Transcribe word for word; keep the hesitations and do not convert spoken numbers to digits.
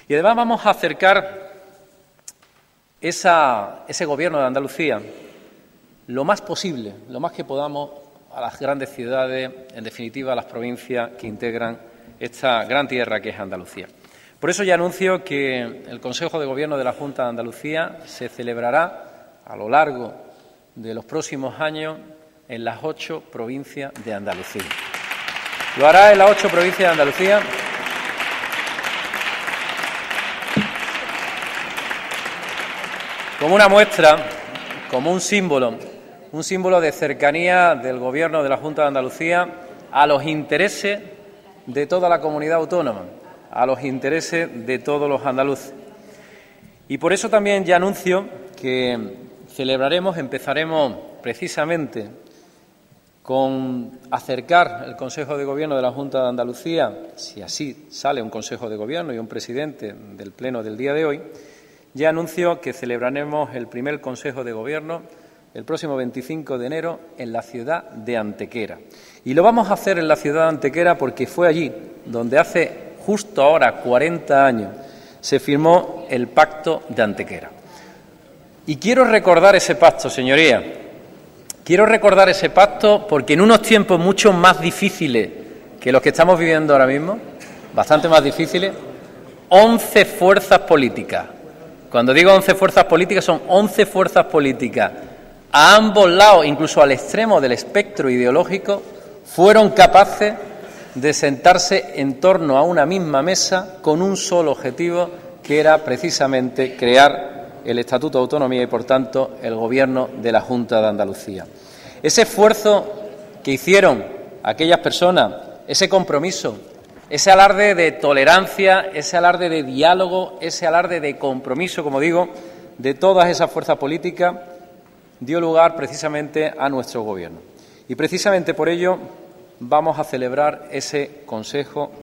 Y además vamos a acercar esa, ese Gobierno de Andalucía lo más posible, lo más que podamos, a las grandes ciudades, en definitiva a las provincias que integran esta gran tierra que es Andalucía. Por eso ya anuncio que el Consejo de Gobierno de la Junta de Andalucía se celebrará a lo largo de los próximos años en las ocho provincias de Andalucía. Lo hará en las ocho provincias de Andalucía como una muestra, como un símbolo, un símbolo de cercanía del Gobierno de la Junta de Andalucía a los intereses de toda la comunidad autónoma, a los intereses de todos los andaluces. Y por eso también ya anuncio que celebraremos, empezaremos precisamente con acercar el Consejo de Gobierno de la Junta de Andalucía, si así sale un Consejo de Gobierno y un presidente del Pleno del día de hoy, ya anuncio que celebraremos el primer Consejo de Gobierno el próximo veinticinco de enero en la ciudad de Antequera. Y lo vamos a hacer en la ciudad de Antequera porque fue allí donde hace justo ahora cuarenta años se firmó el Pacto de Antequera. Y quiero recordar ese pacto, señorías. Quiero recordar ese pacto porque en unos tiempos mucho más difíciles que los que estamos viviendo ahora mismo, bastante más difíciles, once fuerzas políticas. Cuando digo once fuerzas políticas, son once fuerzas políticas a ambos lados, incluso al extremo del espectro ideológico, fueron capaces de sentarse en torno a una misma mesa con un solo objetivo, que era precisamente crear el Estatuto de Autonomía y, por tanto, el Gobierno de la Junta de Andalucía. Ese esfuerzo que hicieron aquellas personas, ese compromiso, ese alarde de tolerancia, ese alarde de diálogo, ese alarde de compromiso, como digo, de todas esas fuerzas políticas, dio lugar precisamente a nuestro Gobierno. Y precisamente por ello vamos a celebrar ese Consejo